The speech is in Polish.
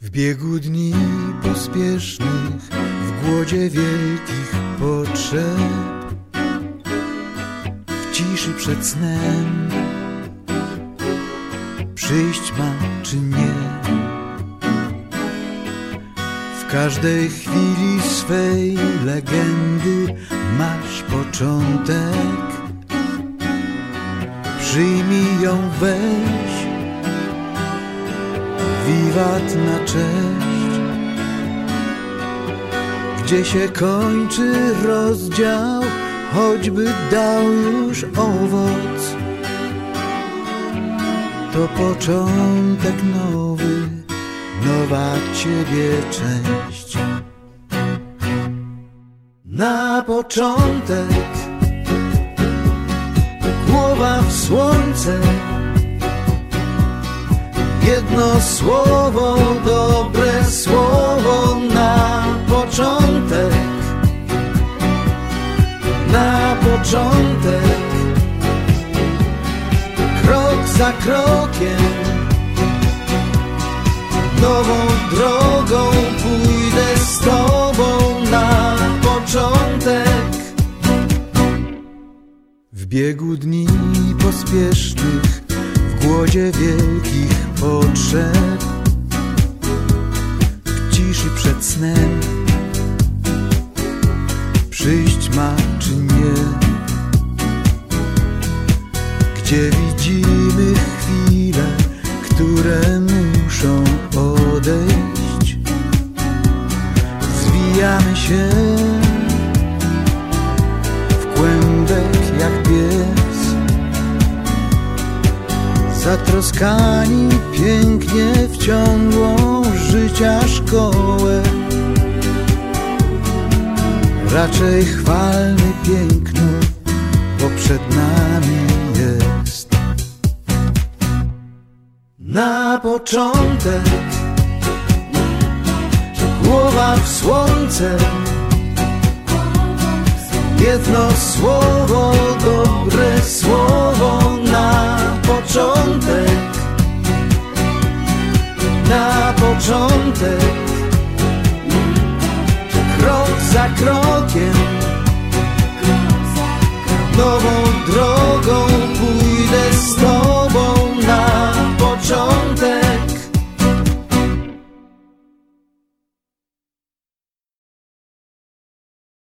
W biegu dni pospiesznych, w głodzie wielkich potrzeb, w ciszy przed snem, przyjść ma czy nie. W każdej chwili swej legendy masz początek. Przyjmij ją, weź, wiwat na cześć. Gdzie się kończy rozdział, choćby dał już owoc, to początek nowy, nowa Ciebie część. Na początek głowa w słońce, jedno słowo, dobre słowo na początek. Na początek, krok za krokiem, nową drogą pójdę z Tobą na początek. W biegu dni pospiesznych, w głodzie wielkich potrzeb, w ciszy przed snem, przyjść ma czy nie. Gdzie widzimy chwile, które muszą odejść, zwijamy się w kłębek jak pies, zatroskani pięknie w ciągłą życia szkołę. Raczej chwalmy piękno, bo przed nami jest. Na początek głowa w słońce, jedno słowo, dobre słowo na początek. Na początek, krok za krokiem,